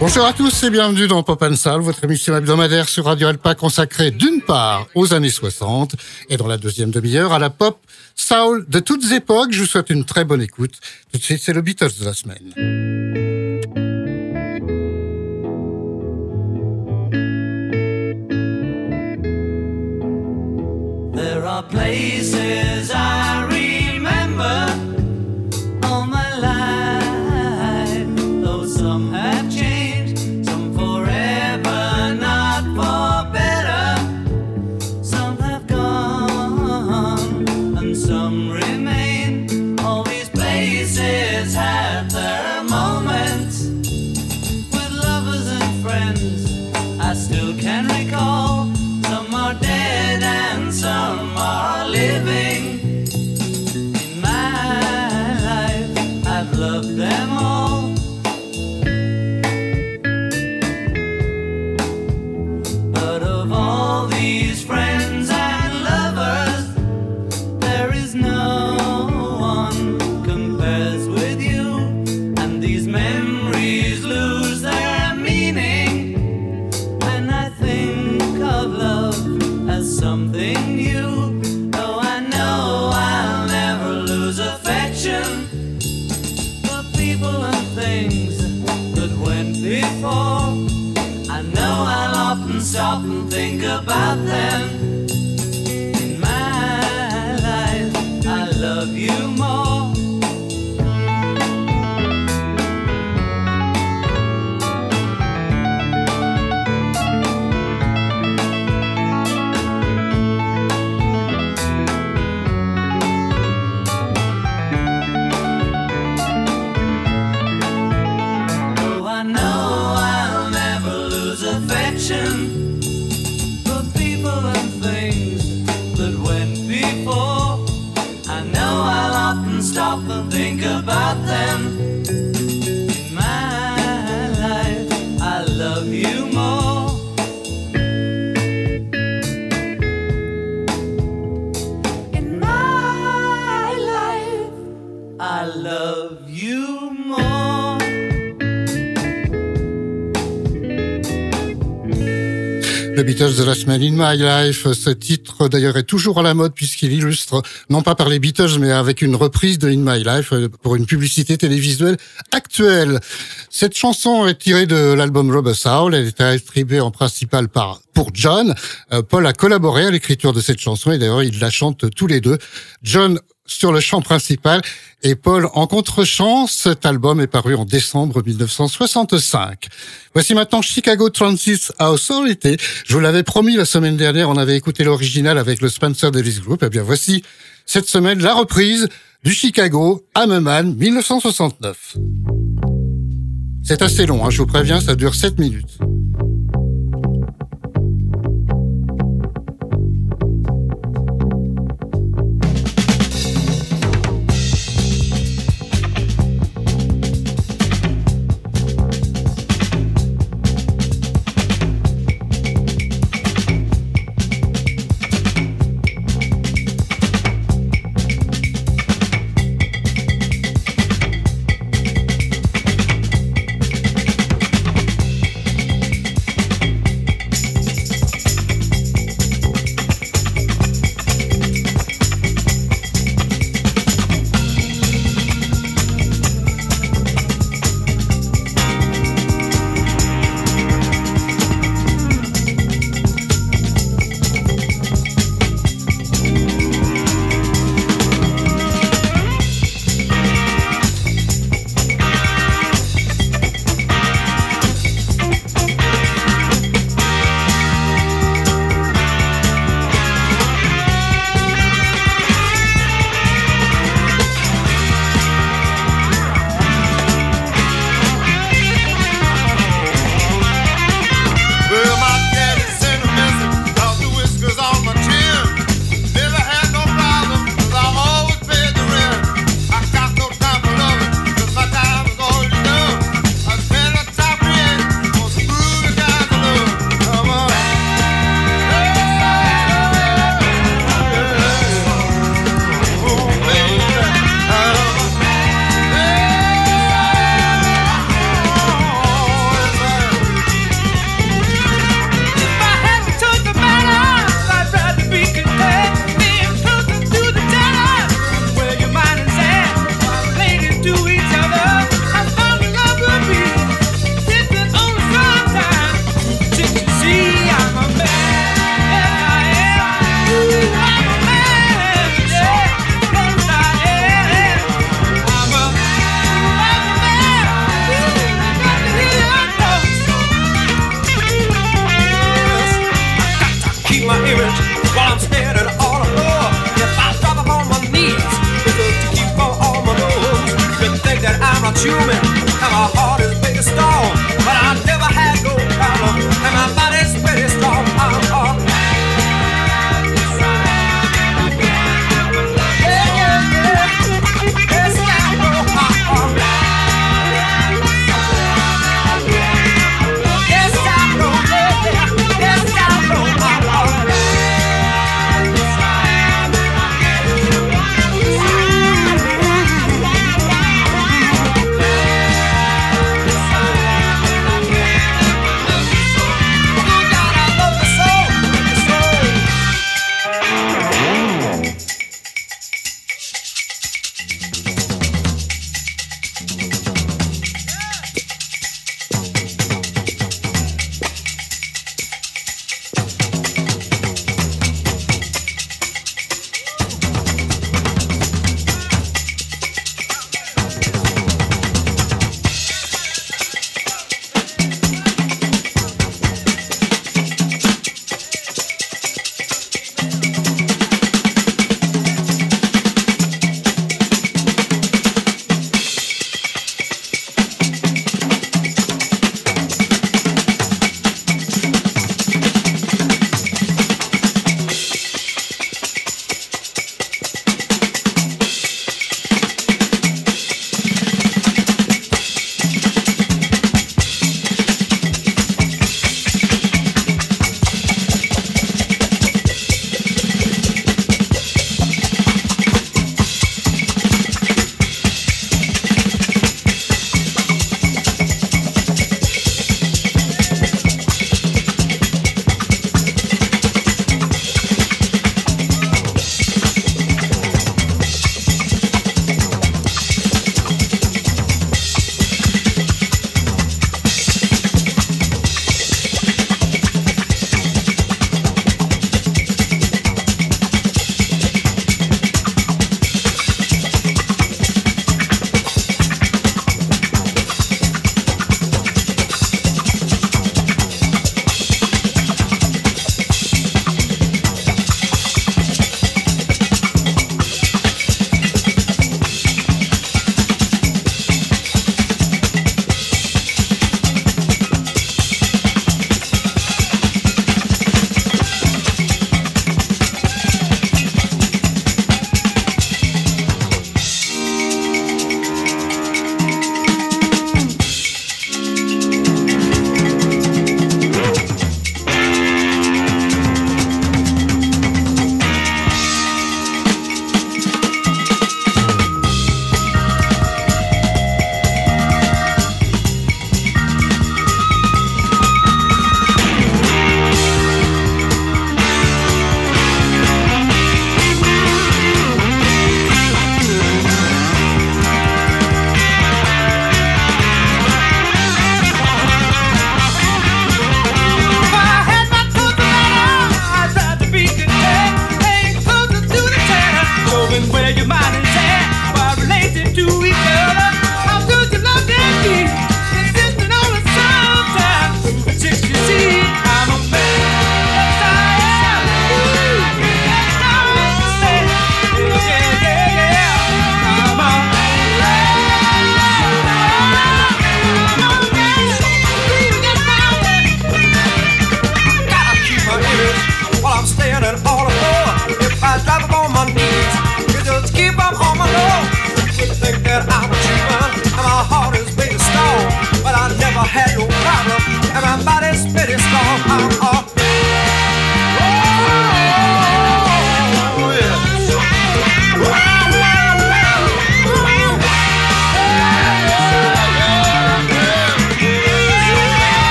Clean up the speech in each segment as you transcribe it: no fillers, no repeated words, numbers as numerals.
Bonjour à tous et bienvenue dans Pop & Soul, votre émission hebdomadaire sur Radio Alpa consacrée d'une part aux années 60 et dans la deuxième demi-heure à la pop soul de toutes époques. Je vous souhaite une très bonne écoute. Tout de suite, c'est le Beatles de la semaine. There are places I remember all my life, though some have changed, some forever, not for better. Some have gone and some remain. All these places have their moments with lovers and friends I still can recall. Some are dead and some are living. In my life, I've loved them all. But of all these friends and lovers, there is no one compares with you. And these memories lose their meaning when I think of love as something new. Though I know I'll never lose affection for people and things that went before. I know I'll often stop and think about them. In my life, I love you more. For people and things that went before, I know I'll often stop and think about them. In my life, I love you more. In my life, I love you more. Les Beatles de la semaine, In My Life. Ce titre, d'ailleurs, est toujours à la mode puisqu'il illustre, non pas par les Beatles, mais avec une reprise de In My Life pour une publicité télévisuelle actuelle. Cette chanson est tirée de l'album Rubber Soul. Elle est attribuée en principal pour John. Paul a collaboré à l'écriture de cette chanson et d'ailleurs, ils la chantent tous les deux. John sur le chant principal et Paul en contre-chant. Cet album est paru en décembre 1965. Voici maintenant Chicago Transit Authority. Je vous l'avais promis la semaine dernière, on avait écouté l'original avec le Spencer Davis Group. Eh bien voici cette semaine la reprise du Chicago I'm a Man 1969. C'est assez long, je vous préviens, ça dure 7 minutes.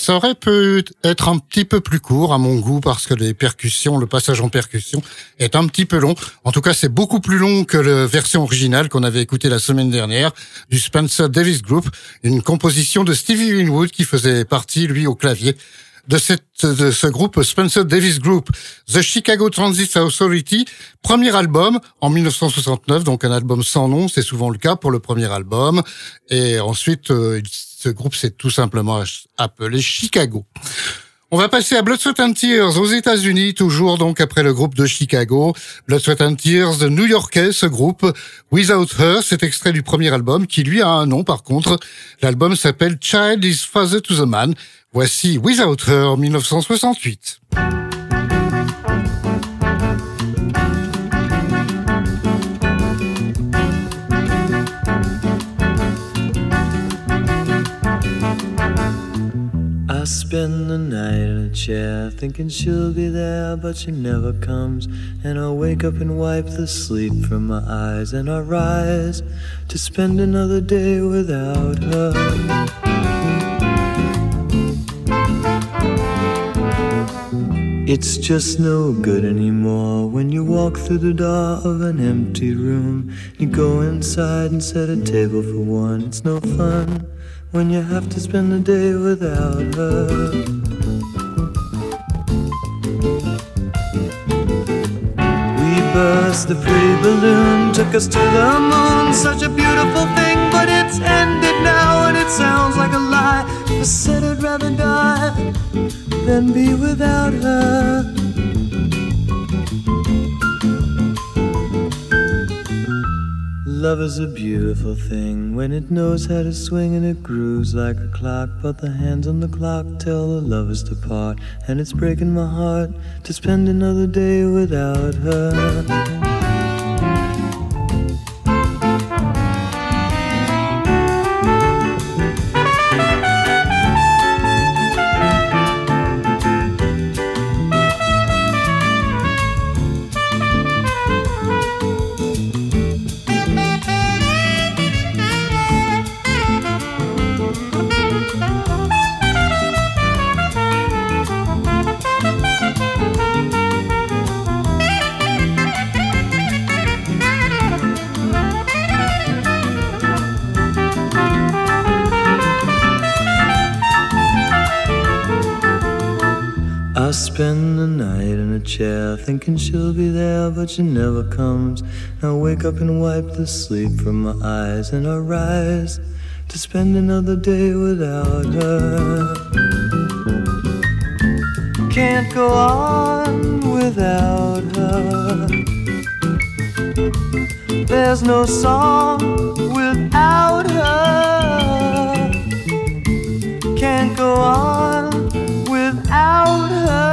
Ça aurait pu être un petit peu plus court à mon goût parce que le passage en percussion est un petit peu long. En tout cas, c'est beaucoup plus long que la version originale qu'on avait écoutée la semaine dernière du Spencer Davis Group, une composition de Stevie Winwood qui faisait partie, lui, au clavier de ce groupe Spencer Davis Group, The Chicago Transit Authority, premier album en 1969, donc un album sans nom, c'est souvent le cas pour le premier album. Et ensuite, ce groupe s'est tout simplement appelé Chicago. On va passer à Blood, Sweat and Tears aux États-Unis, toujours donc après le groupe de Chicago. Blood, Sweat and Tears, new-yorkais, ce groupe. Without Her, c'est extrait du premier album, qui lui a un nom par contre. L'album s'appelle Child is Father to the Man. Voici Without Her, 1968. I spend the night in a chair thinking she'll be there, but she never comes. And I wake up and wipe the sleep from my eyes, and I rise to spend another day without her. It's just no good anymore when you walk through the door of an empty room. You go inside and set a table for one. It's no fun when you have to spend the day without her. We burst the pretty balloon, took us to the moon. Such a beautiful thing, but it's ended now, and it sounds like a lie. I said I'd rather die than be without her. Love is a beautiful thing when it knows how to swing and it grooves like a clock. But the hands on the clock tell the lovers to part, and it's breaking my heart to spend another day without her. I spend the night in a chair thinking she'll be there, but she never comes. I wake up and wipe the sleep from my eyes, and I rise to spend another day without her. Can't go on without her. There's no song without her. Can't go on without her.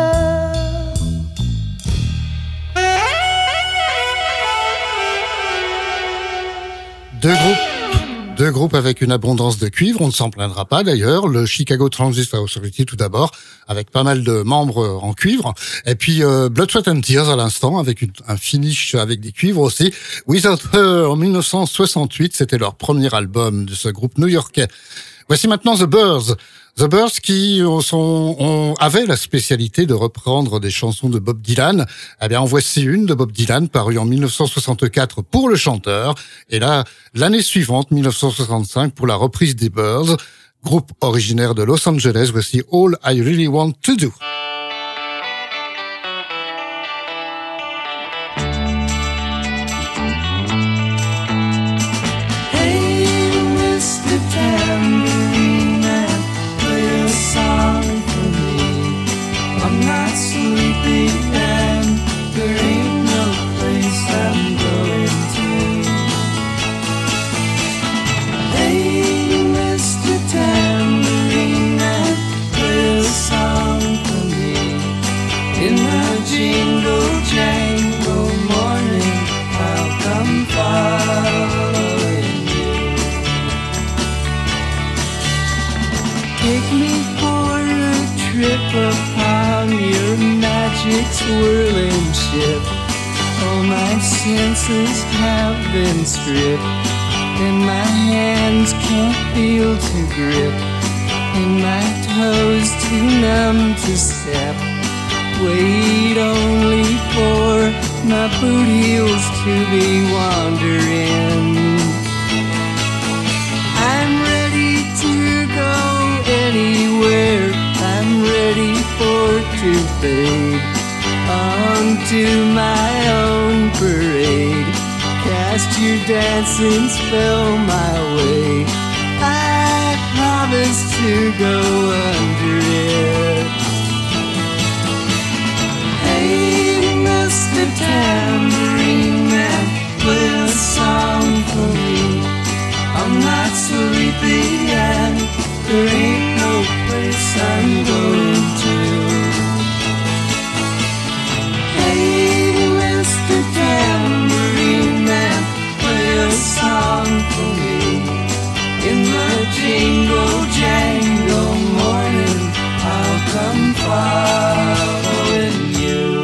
Deux groupes avec une abondance de cuivre, on ne s'en plaindra pas d'ailleurs. Le Chicago Transit Authority tout d'abord, avec pas mal de membres en cuivre. Et puis Blood, Sweat and Tears à l'instant, avec un finish avec des cuivres aussi. Without Her en 1968, c'était leur premier album de ce groupe new-yorkais. Voici maintenant The Byrds. The Byrds qui avaient la spécialité de reprendre des chansons de Bob Dylan. Eh bien, en voici une de Bob Dylan parue en 1964 pour le chanteur. Et là, l'année suivante, 1965, pour la reprise des Byrds, groupe originaire de Los Angeles. Voici All I Really Want to Do. Swirling ship, all my senses have been stripped, and my hands can't feel to grip and my toes too numb to step. Wait only for my boot heels to be wandering. I'm ready to go anywhere. I'm ready for to fade onto my own parade. Cast your dancing spell my way. I promise to go under it. Hey, Mr. Tambourine Man, play a song for me. I'm not sleepy and there ain't no place I'm going to. Hey, Mr. Tambourine Man, play a song for me. In the jingle jangle morning, I'll come following you.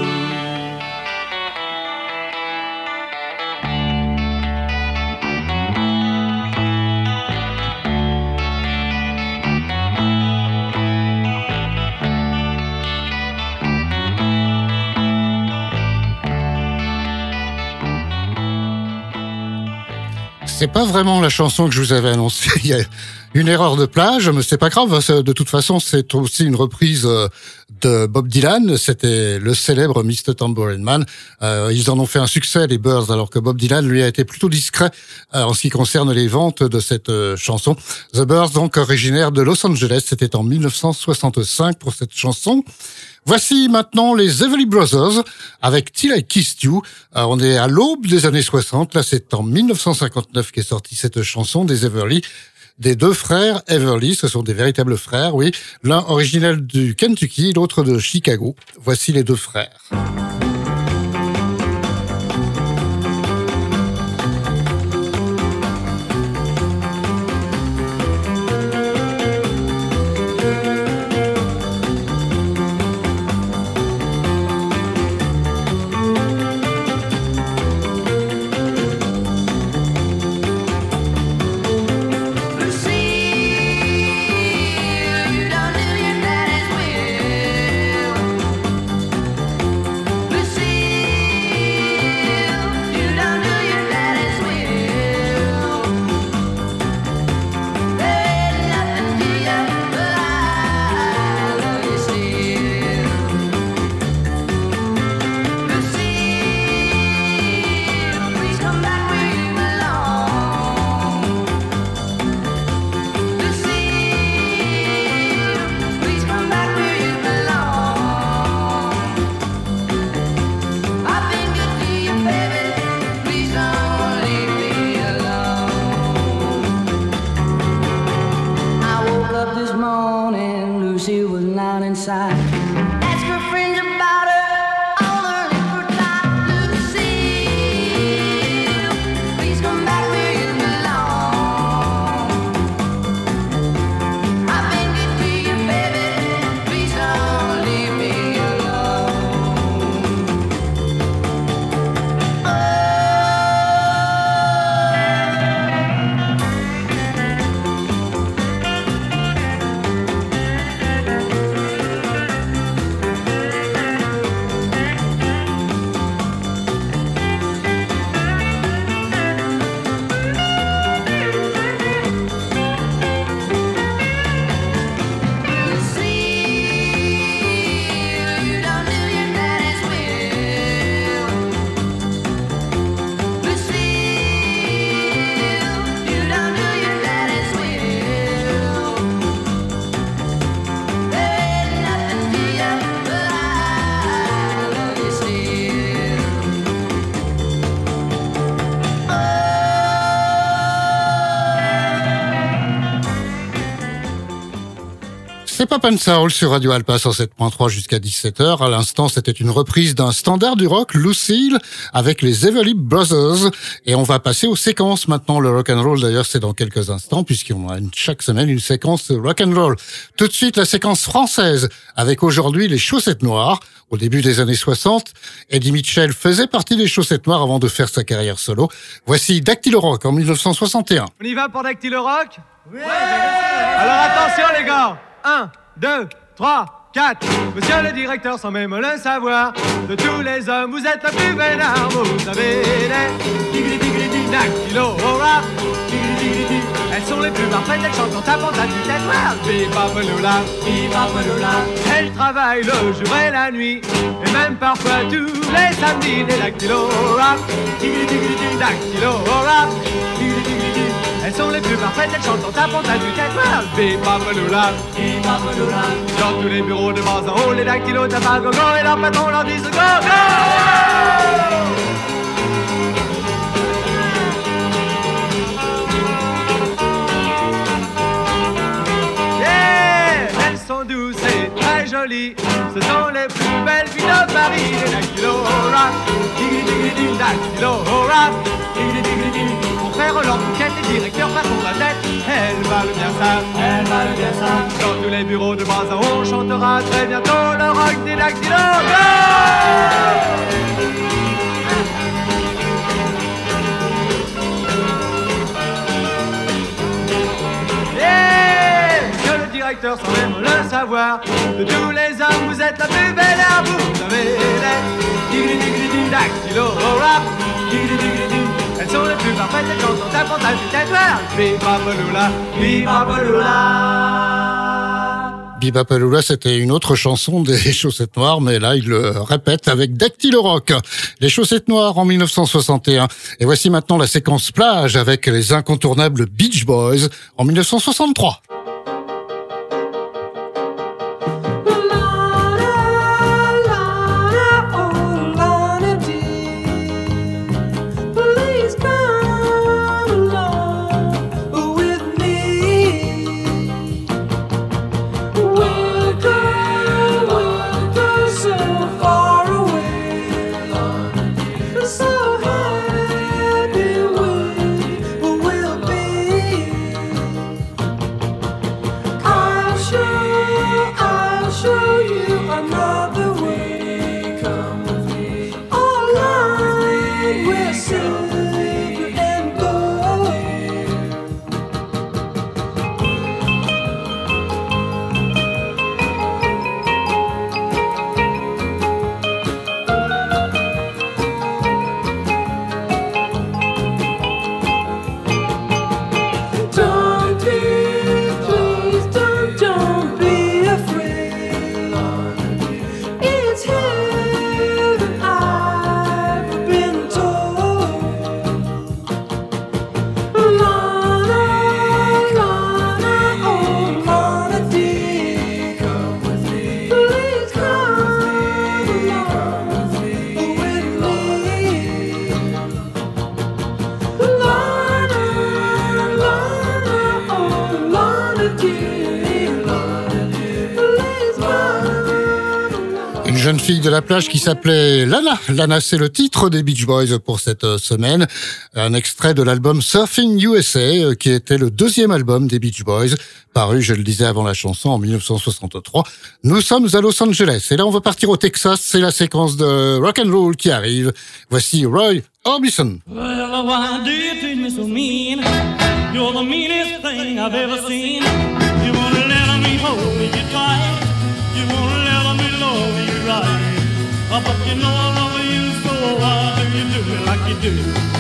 C'est pas vraiment la chanson que je vous avais annoncée. Il y a une erreur de plage, mais c'est pas grave. De toute façon, c'est aussi une reprise de Bob Dylan. C'était le célèbre Mr. Tambourine Man. Ils en ont fait un succès, les Byrds, alors que Bob Dylan, lui, a été plutôt discret en ce qui concerne les ventes de cette chanson. The Byrds, donc originaire de Los Angeles, c'était en 1965 pour cette chanson. Voici maintenant les Everly Brothers avec Till I Kissed You. On est à l'aube des années 60. Là, c'est en 1959 qu'est sortie cette chanson des Everly. Des deux frères Everly, ce sont des véritables frères, oui. L'un originel du Kentucky, l'autre de Chicago. Voici les deux frères. Lucille, you don't do your daddy's will. C'est Pop and Soul sur Radio Alpa 107.3 jusqu'à 17h. À l'instant, c'était une reprise d'un standard du rock, Lucille, avec les Everly Brothers. Et on va passer aux séquences maintenant. Le rock and roll, d'ailleurs, c'est dans quelques instants, puisqu'on a chaque semaine une séquence rock and roll. Tout de suite, la séquence française, avec aujourd'hui les Chaussettes Noires. Au début des années 60, Eddie Mitchell faisait partie des Chaussettes Noires avant de faire sa carrière solo. Voici Dactylo Rock en 1961. On y va pour Dactylo Rock ? Oui. Alors attention les gars, 1, 2, 3, 4. Monsieur le directeur, sans même le savoir, de tous les hommes, vous êtes le plus vénard. Vous avez des Dactylo Rock. Elles sont les plus parfaites, elles chantent en tapant ta tête noire. Bipapalula, bipapalula. Elles travaillent le jour et la nuit, et même parfois tous les samedis. Des Dactylo Rock, Dactylo Rock. Elles sont les plus parfaites, elles chantent en tapant ta tête noire. Bipapalula, bipapalula. Dans tous les bureaux de bas en haut, les dactylos tapent à gogo, et leur patron leur dit go, go! Sont douces et très jolies, ce sont les plus belles filles de Paris. Les Dactylo Rock, Dactylo Rock. Pour faire leur bouquet, les directeurs passent la tête. Elles valent bien ça, elles valent bien ça. Dans tous les bureaux de bas en haut, on chantera très bientôt le rock des Dactylo Rock. Directeur sans même le savoir, de tous les hommes vous êtes la plus belle à vous. Vous avez les Dactylo Rock. Elles sont les plus parfaites, elles chantent en tapant ta tête noire. Bipapalula, bipapalula. Bipapalula, c'était une autre chanson des Chaussettes Noires, mais là, il le répète avec Dactylo Rock. Les Chaussettes Noires en 1961. Et voici maintenant la séquence plage avec les incontournables Beach Boys en 1963. Jeune fille de la plage qui s'appelait Lana. Lana, c'est le titre des Beach Boys pour cette semaine. Un extrait de l'album Surfing USA, qui était le deuxième album des Beach Boys, paru, je le disais avant la chanson, en 1963. Nous sommes à Los Angeles. Et là, on va partir au Texas. C'est la séquence de rock and roll qui arrive. Voici Roy Orbison. Well, why do you treat me so mean? You're the meanest thing I've ever seen. You wanna let me hold you tight. You wanna let me love you right. But you know I love you so. Why do you do me like you do?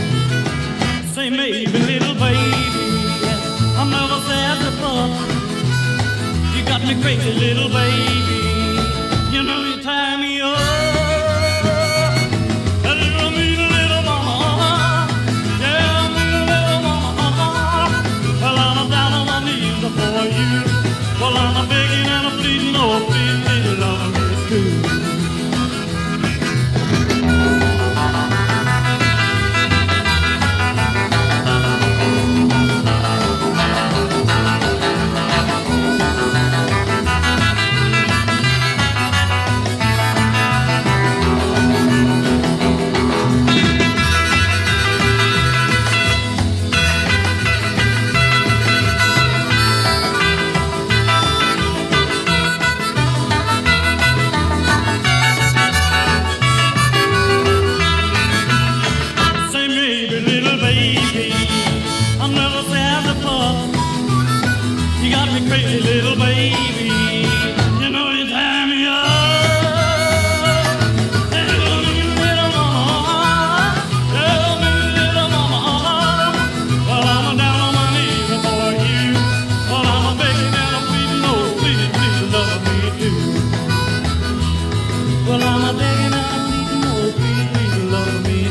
Say maybe, little baby, I'm never sad to fuck. You got me crazy, little baby. You know you tie me up. For you, well I'm a begging and a pleading, oh please, please, love me too.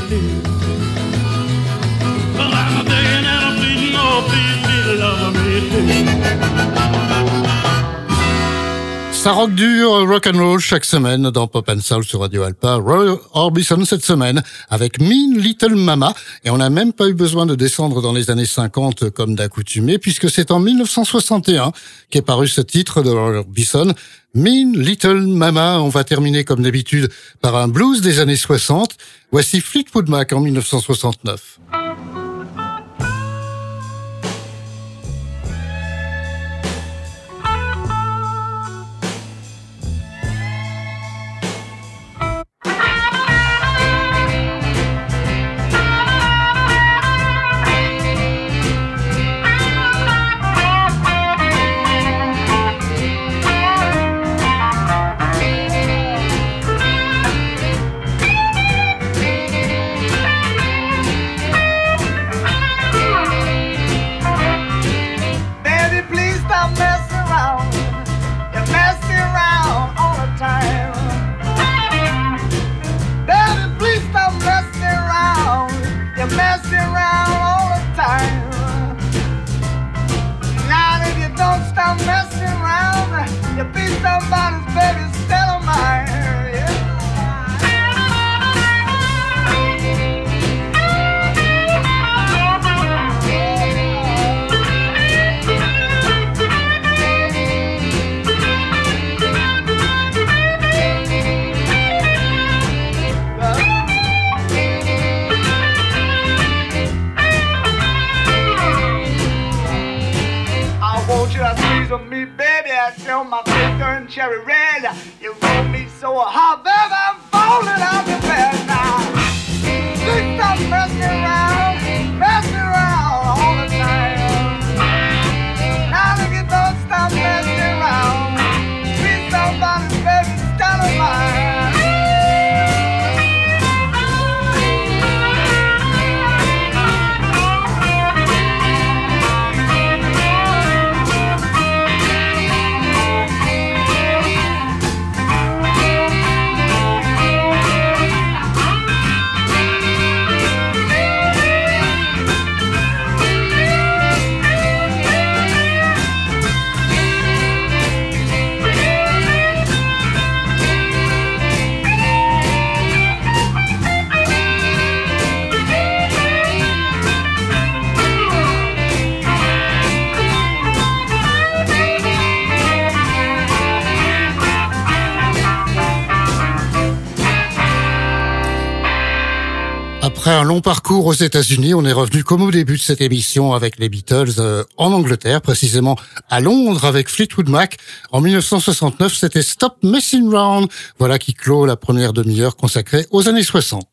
do. Well, I'm a begging and I'm pleading, oh, please, love me too. Ça rock dur, rock and roll chaque semaine dans Pop and Soul sur Radio Alpa. Roy Orbison cette semaine avec Mean Little Mama. Et on n'a même pas eu besoin de descendre dans les années 50 comme d'accoutumé, puisque c'est en 1961 qu'est paru ce titre de Roy Orbison, Mean Little Mama. On va terminer comme d'habitude par un blues des années 60. Voici Fleetwood Mac en 1969. Cherry red, you roll me so hard, baby, I'm falling out of bed now. Please stop messing around all the time. Now that you don't stop messing around, please somebody, baby, stand on mine. Après un long parcours aux États-Unis, on est revenu comme au début de cette émission avec les Beatles en Angleterre, précisément à Londres avec Fleetwood Mac. En 1969, c'était Stop Messing Around. Voilà qui clôt la première demi-heure consacrée aux années 60.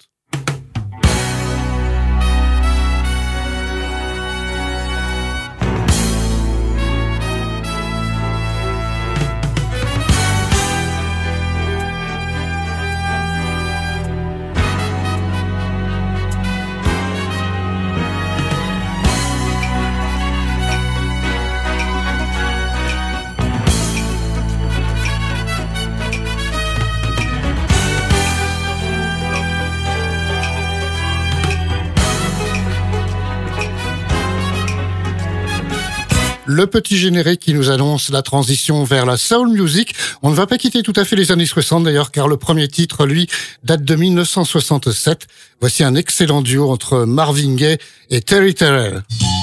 Le petit générique qui nous annonce la transition vers la soul music. On ne va pas quitter tout à fait les années 60 d'ailleurs, car le premier titre, lui, date de 1967. Voici un excellent duo entre Marvin Gaye et Terry Terrell.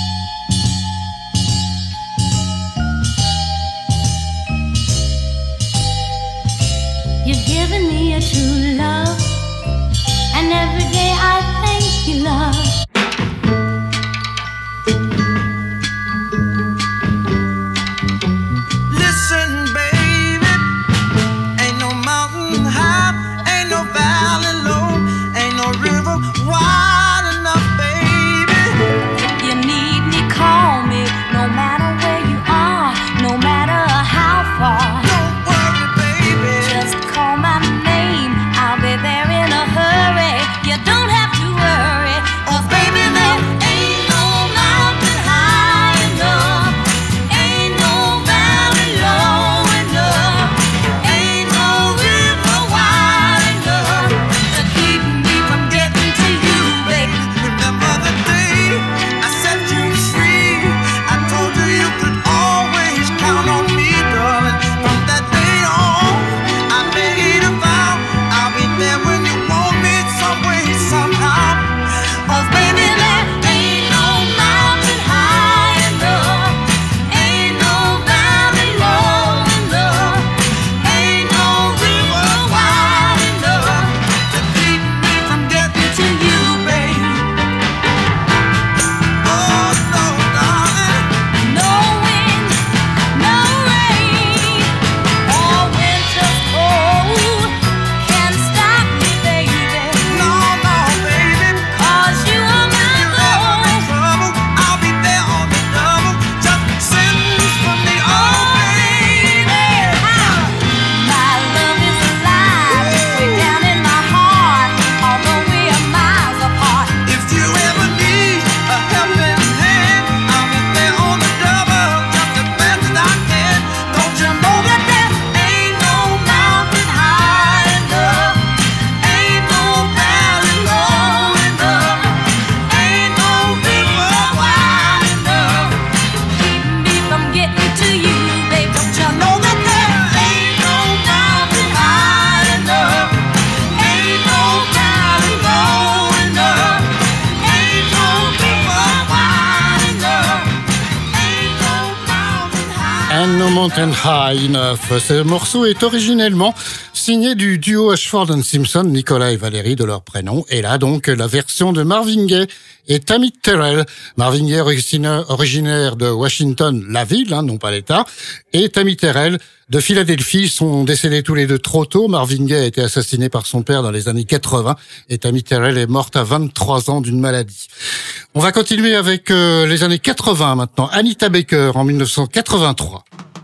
You've given me a true love, and every day I thank you, love. Don't have to worry, 'cause baby Mountain High 9. Ce morceau est originellement signé du duo Ashford and Simpson, Nicolas et Valérie de leur prénom. Et là donc la version de Marvin Gaye et Tammy Terrell. Marvin Gaye originaire de Washington, la ville, non pas l'État, et Tammy Terrell de Philadelphie. Ils sont décédés tous les deux trop tôt. Marvin Gaye a été assassiné par son père dans les années 80 et Tammy Terrell est morte à 23 ans d'une maladie. On va continuer avec les années 80 maintenant. Anita Baker en 1983.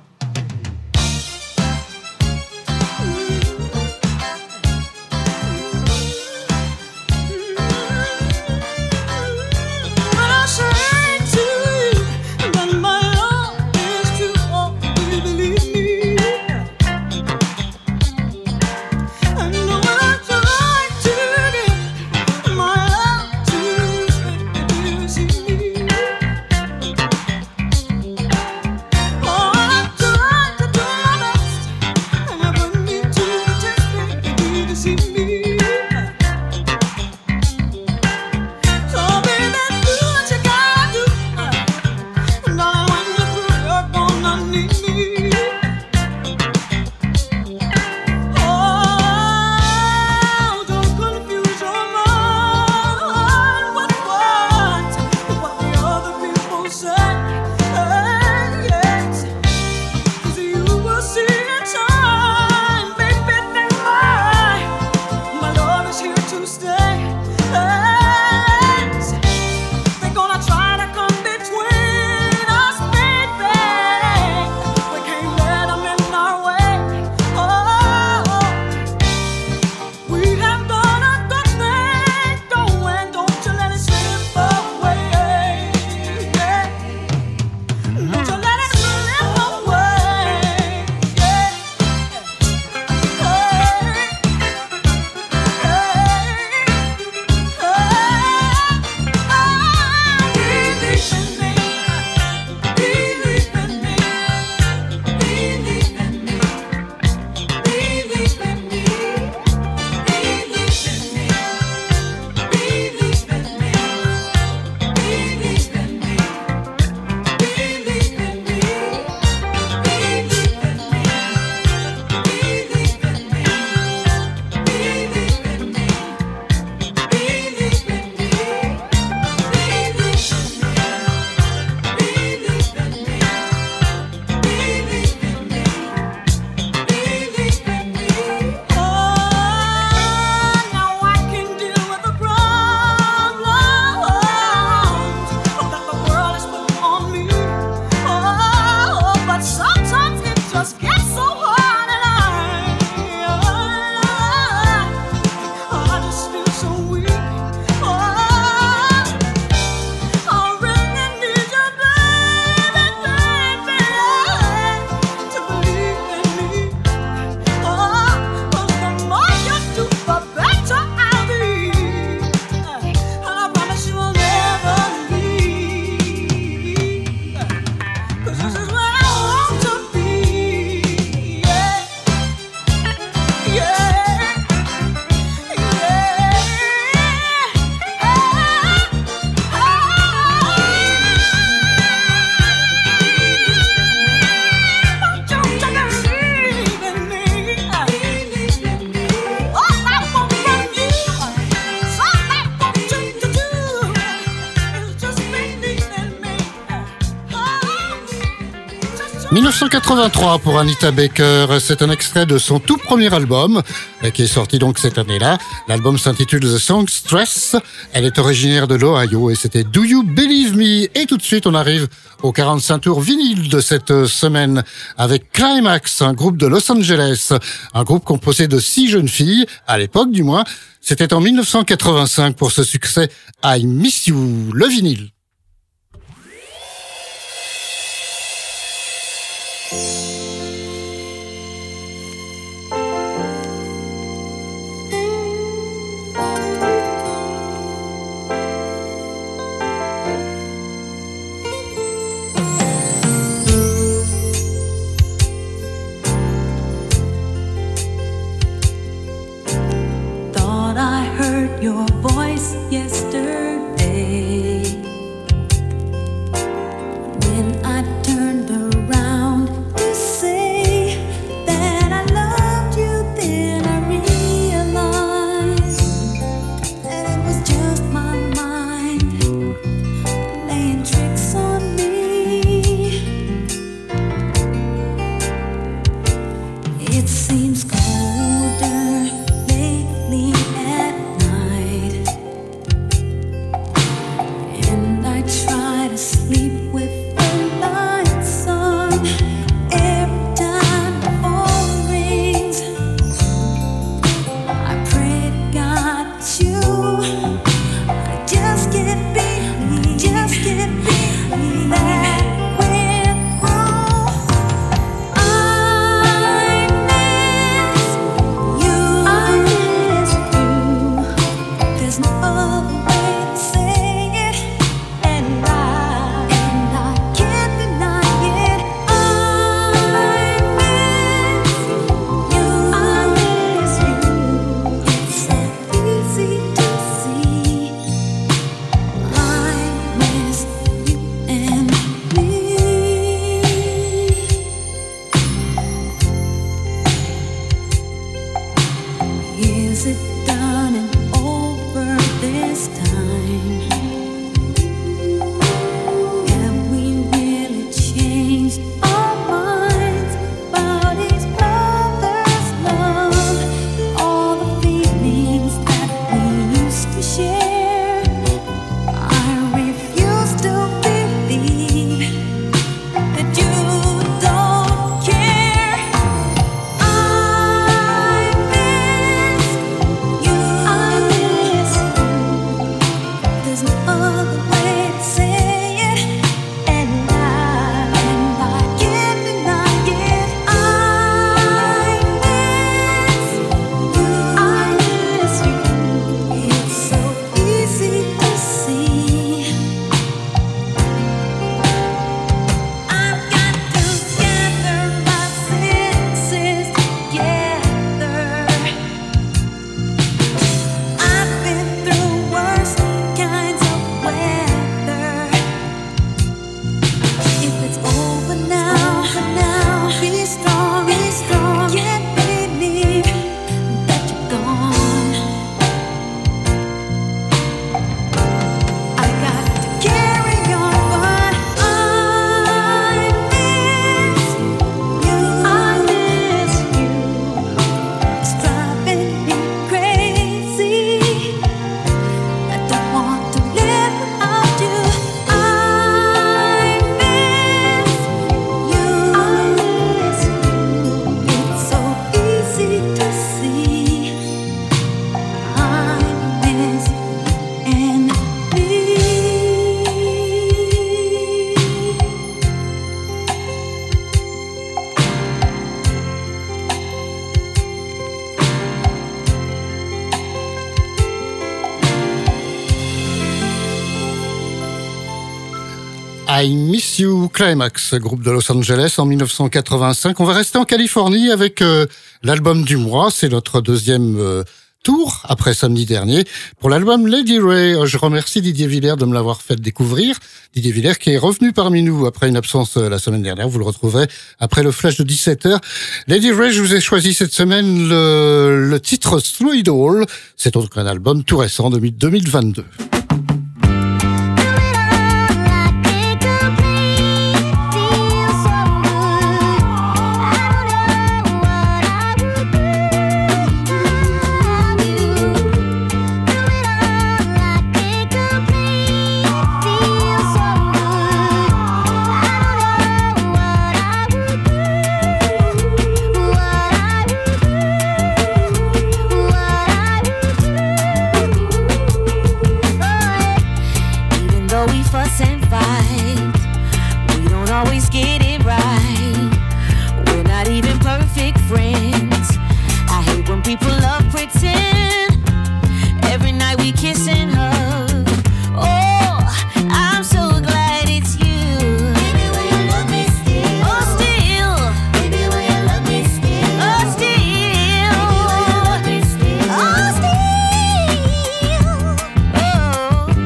« 1983 pour Anita Baker, c'est un extrait de son tout premier album qui est sorti donc cette année-là. L'album s'intitule The Songstress. Elle est originaire de l'Ohio et c'était Do You Believe Me? Et tout de suite on arrive au 45 tours vinyle de cette semaine avec Climax, un groupe de Los Angeles, un groupe composé de 6 jeunes filles, à l'époque du moins. C'était en 1985 pour ce succès I Miss You, le vinyle. Your voice yesterday when I turned around to done and over this time. Have we really changed our minds about each other's love? All the feelings that we used to share. I refuse to believe that you don't care. I miss you. I miss you. There's no other way to say it, and I can't deny it. I miss you. I miss you. It's so easy to see. I've got to gather my senses together. I've been through worse kinds of weather. If it's over now, be strong, be strong. Can't believe that you're gone. I got to carry on, but I miss you. I miss you. It's driving me crazy. I don't want to live without you. I miss you. I miss you. It's so easy to see. I miss and me. I Miss You, Climax, groupe de Los Angeles en 1985. On va rester en Californie avec l'album du mois. C'est notre deuxième tour après samedi dernier pour l'album Lady Ray. Je remercie Didier Villers de me l'avoir fait découvrir. Didier Villers qui est revenu parmi nous après une absence la semaine dernière. Vous le retrouverez après le flash de 17h. Lady Ray, je vous ai choisi cette semaine le titre Through It All. C'est donc un album tout récent de 2022. Even though we fuss and fight, we don't always get it right. We're not even perfect friends. I hate when people love pretend. Every night we kiss and hug. Oh, I'm so glad it's you. Baby, will you love me still? Oh, still. Baby, will you love me still? Oh, still. Baby, will you love me still? Oh, still. Oh.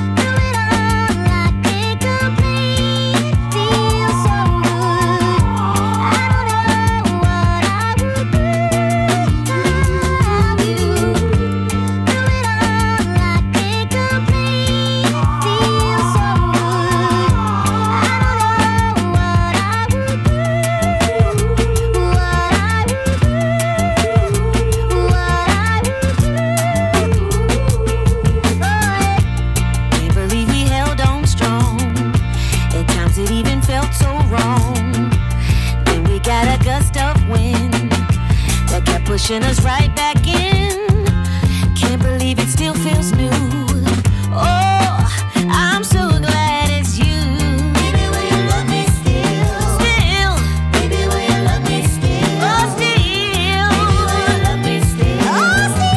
Can't believe we held on strong. At times it even felt so wrong. Then we got a gust of wind that kept pushing us right back in. Can't believe it still feels new. Oh, I'm so glad it's you. Baby, will you love me still? Still. Baby, will you love me still? Oh, still. Baby, will you love me still? Oh, still.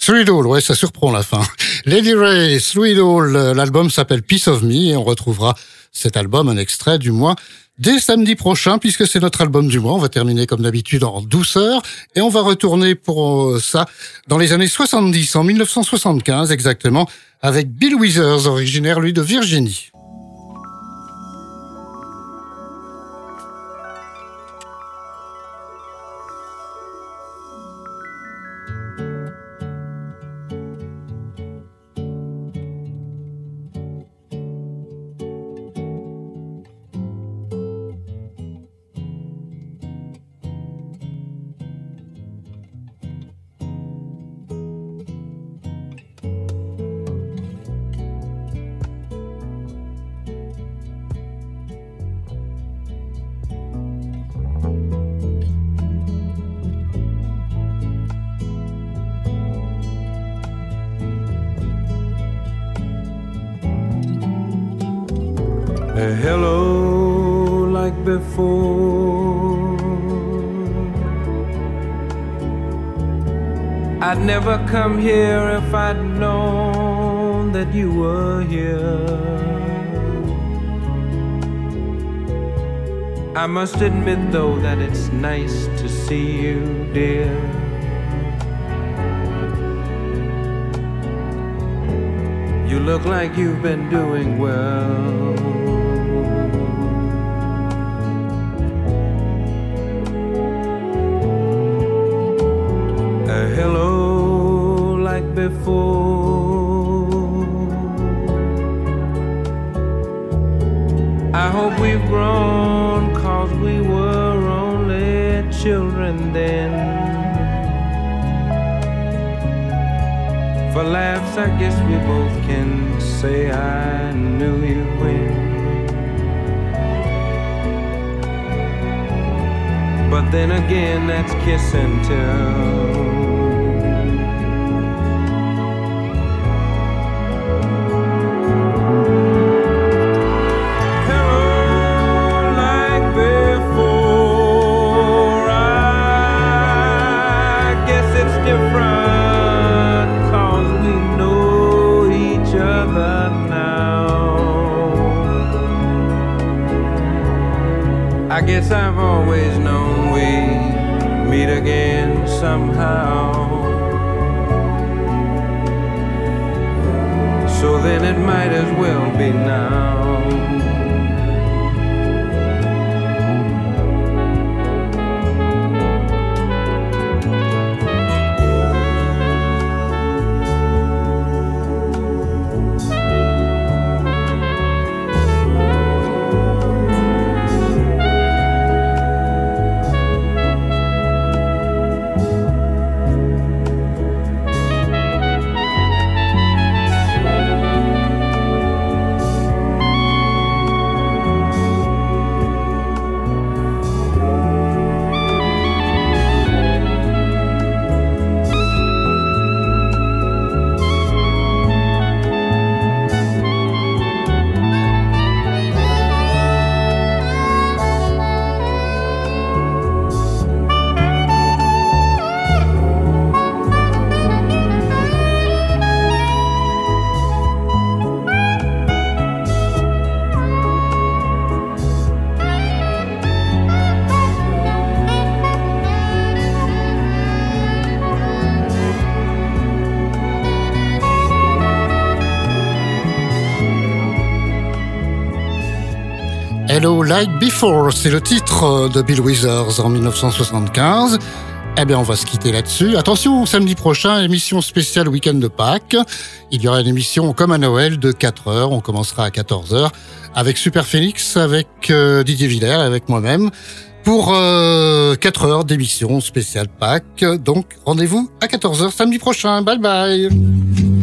Through It All, ouais, ça surprend la fin. Lady Ray, Through It All, l'album s'appelle Piece of Me et on retrouvera cet album, un extrait du mois, dès samedi prochain, puisque c'est notre album du mois. On va terminer comme d'habitude en douceur et on va retourner pour ça dans les années 70, en 1975 exactement, avec Bill Withers, originaire lui de Virginie. Hello, like before. I'd never come here if I'd known that you were here. I must admit though that it's nice to see you, dear. You look like you've been doing well. Hello, like before. I hope we've grown, 'cause we were only children then. For laughs, I guess we both can say I knew you when. But then again, that's kiss and tell. I guess I've always known we'd meet again somehow. So then it might as well be now. Hello Like Before, c'est le titre de Bill Withers en 1975. Eh bien, on va se quitter là-dessus. Attention, samedi prochain, émission spéciale week-end de Pâques. Il y aura une émission comme à Noël de 4h. On commencera à 14h avec Super Phoenix, avec Didier Villers, avec moi-même, pour 4 heures d'émission spéciale Pâques. Donc, rendez-vous à 14h samedi prochain. Bye bye.